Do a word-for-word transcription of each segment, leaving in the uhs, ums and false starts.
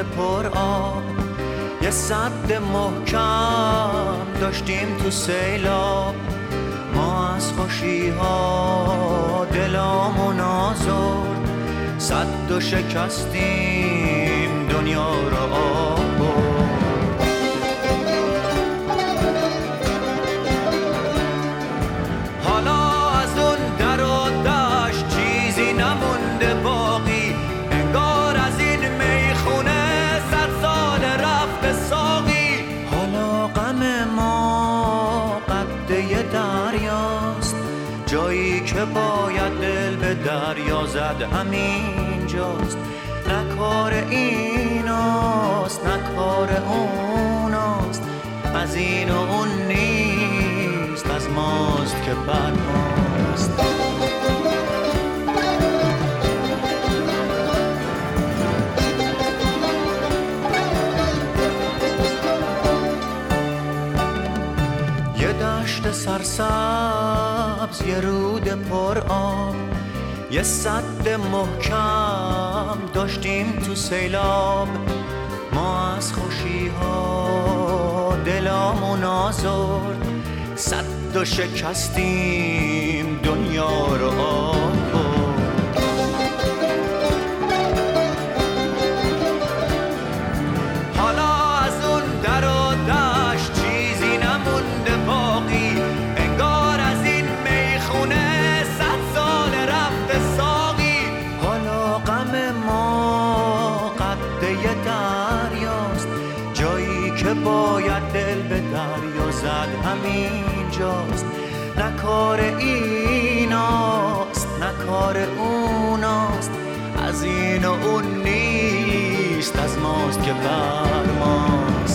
پر آب، یه سد محکم داشتیم تو سیلاب. ما از خوشی ها دلامون آزرد، سد و شکستیم دنیا را آب برد. حالا از اون در و دشت چیزی نمونده باقی، انگار از این میخونه صد سال رفته ساقی. حالا غم ما قده دریاست، جایی که باید دل به دریا زد همین جاست. نه کار ایناست نه کار اوناست، از این و اون نیست، از ماست که بر ماست. یه دشت سرسبز، یه رود پر آب، یه سد محکم داشتیم تو سیلاب. ما از خوشی ها دلامون آزرد، سد و شکستیم دنیا رو آب برد. حالا از اون در و دشت چیزی نمونده باقی، انگار از این میخونه صد سال رفته ساقی. حالا غم ما قده دریاست، جایی که باید دل به دریا زد همین جاست. نه کار ایناست نه کار اوناست، از این و اون نیست، از ماست که بر ماست.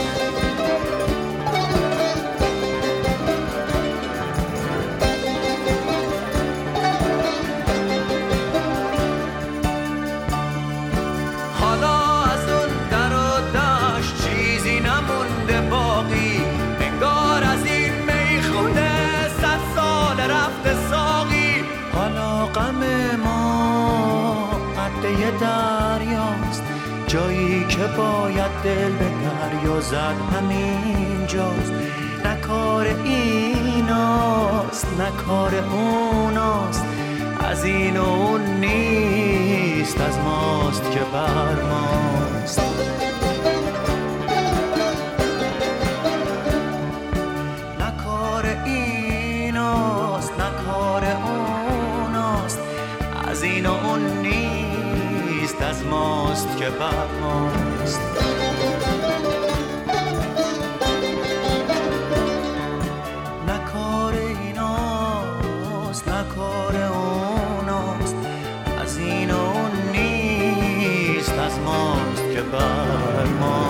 حالا از اون در و دشت چیزی نمونده باقی، انگار از این میخونه صد سال رفته ساقی. حالا غم ما قده دریاست، جایی که باید دل به دریا زد همین جاست. نه کار ایناست نه کار اوناست، از این و اون نیست، از ماست که بر ماست. نه کار ایناست نه کار اوناست، از این و اون نیست، از ماست که بر ماست. نه کار ایناست نه کار اوناست، از این و اون نیست، از ماست که بر ماست.